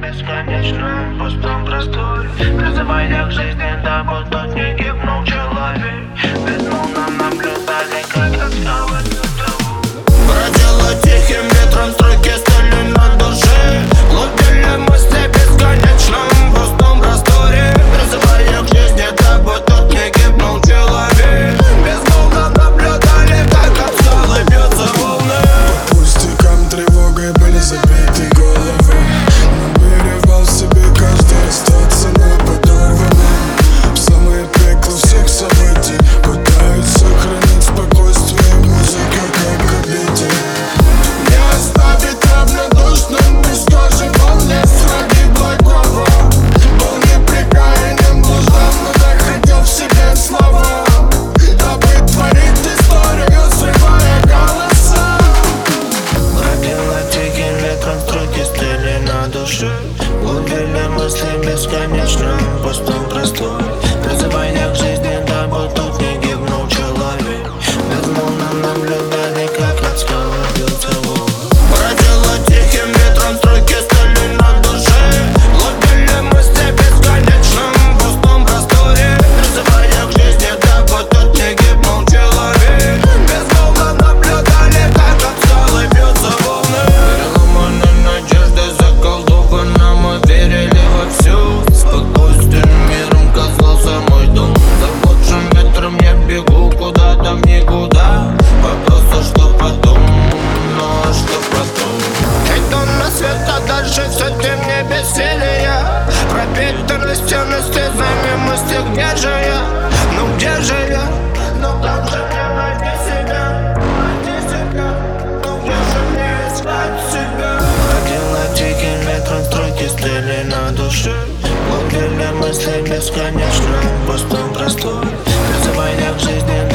бесконечном пустом просторе, призывая к жизни, дабы тот не гибнул человек. Безмолвно наблюдали, как от скалы бьют траву. Бродила тихим ветром, струйки стали на душе. Ловили мысли в бесконечном пустом просторе, призывая к жизни, дабы тот не гибнул человек. Безмолвно наблюдали, как от скалы бьются волны. По пустякам тревогой были забиты головы. Намеревал себе каждый остаться неподорванным. В самое пекло всех событий пытаются сохранить спокойствие. Музыка как обитель не оставит равнодушным. Без кожи волне сради благого. Был неприкаянен, блуждал, находил в себе слова, дабы творить историю, срывая голоса. Бродила тихим ветром, струйки стыли на душе. Ловили мысли в бесконечном пустом просторе, призывая к жизни, дабы тут не гибнул человек. Безмолвно наблюдали, как от скалы бьются волны. Бродила тихим ветром, струйки стали на душе. Ловили мысли в бесконечном пустом просторе, призывая к жизни, дабы тут не гибнул человек. Безмолвно наблюдали, как от скалы бьются волны. Переломаны надежды, заколдованы, мы верили во всю. Спокойствием миром казался мой дом. За лучшим ветром я бегу куда-то в никуда. Вопрос, а что потом? Ну а что потом? Иду на свет, а дальше все темнее бессилия. Пропитаны стены слезами мысли, где же я? Ну где же я? Ну как же мне найти себя? Найти себя? Ну где же мне искать себя? Бродила тихим ветром, струйки стыли на душе. Ловили мысли в бесконечном пустом просторе, призывая к жизни,